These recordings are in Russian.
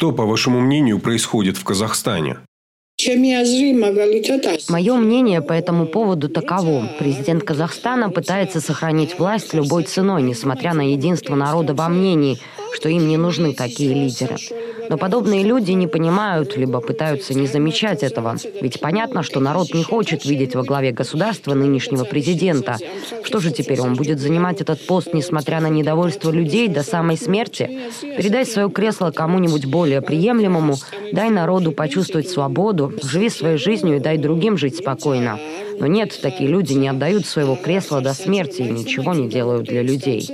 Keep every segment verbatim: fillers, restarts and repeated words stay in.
Что, по вашему мнению, происходит в Казахстане? Мое мнение по этому поводу таково. Президент Казахстана пытается сохранить власть любой ценой, несмотря на единство народа во мнении, что им не нужны такие лидеры. Но подобные люди не понимают, либо пытаются не замечать этого. Ведь понятно, что народ не хочет видеть во главе государства нынешнего президента. Что же теперь, он будет занимать этот пост, несмотря на недовольство людей, до самой смерти? Передай свое кресло кому-нибудь более приемлемому, дай народу почувствовать свободу, живи своей жизнью и дай другим жить спокойно. Но нет, такие люди не отдают своего кресла до смерти и ничего не делают для людей.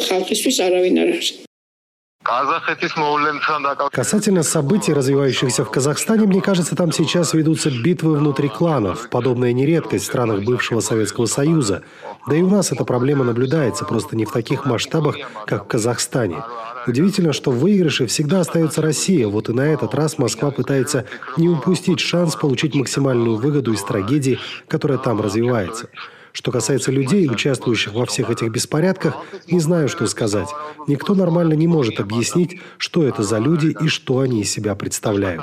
Касательно событий, развивающихся в Казахстане, мне кажется, там сейчас ведутся битвы внутри кланов. Подобная не редкость в странах бывшего Советского Союза. Да и у нас эта проблема наблюдается, просто не в таких масштабах, как в Казахстане. Удивительно, что в выигрыше всегда остается Россия. Вот и на этот раз Москва пытается не упустить шанс получить максимальную выгоду из трагедии, которая там развивается. Что касается людей, участвующих во всех этих беспорядках, не знаю, что сказать. Никто нормально не может объяснить, что это за люди и что они из себя представляют.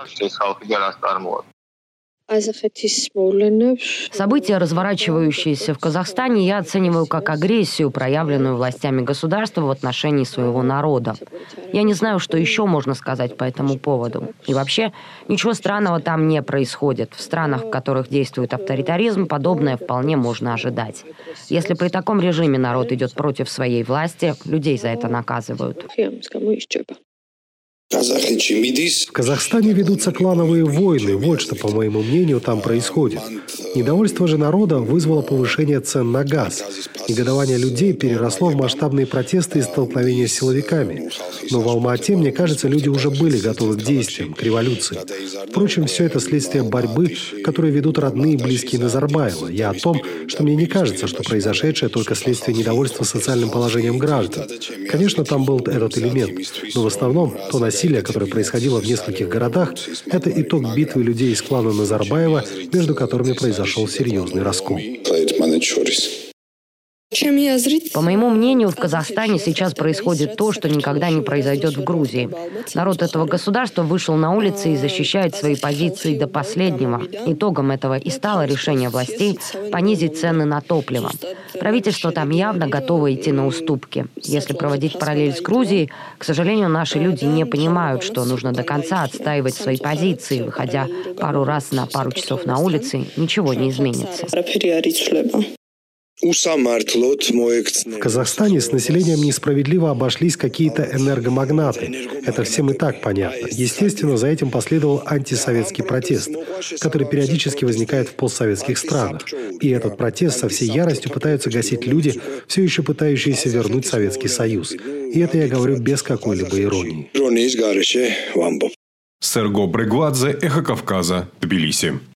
События, разворачивающиеся в Казахстане, я оцениваю как агрессию, проявленную властями государства в отношении своего народа. Я не знаю, что еще можно сказать по этому поводу. И вообще, ничего странного там не происходит. В странах, в которых действует авторитаризм, подобное вполне можно ожидать. Если при таком режиме народ идет против своей власти, людей за это наказывают. В Казахстане ведутся клановые войны. Вот что, по моему мнению, там происходит. Недовольство же народа вызвало повышение цен на газ. Негодование людей переросло в масштабные протесты и столкновения с силовиками. Но в Алма-Ате, мне кажется, люди уже были готовы к действиям, к революции. Впрочем, все это следствие борьбы, которую ведут родные и близкие Назарбаева. Я о том, что мне не кажется, что произошедшее только следствие недовольства социальным положением граждан. Конечно, там был этот элемент, но в основном то насилие, которое происходило в нескольких городах, это итог битвы людей из клана Назарбаева, между которыми произошел серьезный раскол. По моему мнению, в Казахстане сейчас происходит то, что никогда не произойдет в Грузии. Народ этого государства вышел на улицы и защищает свои позиции до последнего. Итогом этого и стало решение властей понизить цены на топливо. Правительство там явно готово идти на уступки. Если проводить параллель с Грузией, к сожалению, наши люди не понимают, что нужно до конца отстаивать свои позиции. Выходя пару раз на пару часов на улице, ничего не изменится. В Казахстане с населением несправедливо обошлись какие-то энергомагнаты. Это всем и так понятно. Естественно, за этим последовал антисоветский протест, который периодически возникает в постсоветских странах. И этот протест со всей яростью пытаются гасить люди, все еще пытающиеся вернуть Советский Союз. И это я говорю без какой-либо иронии. Серго Брегвадзе, Эхо Кавказа, Тбилиси.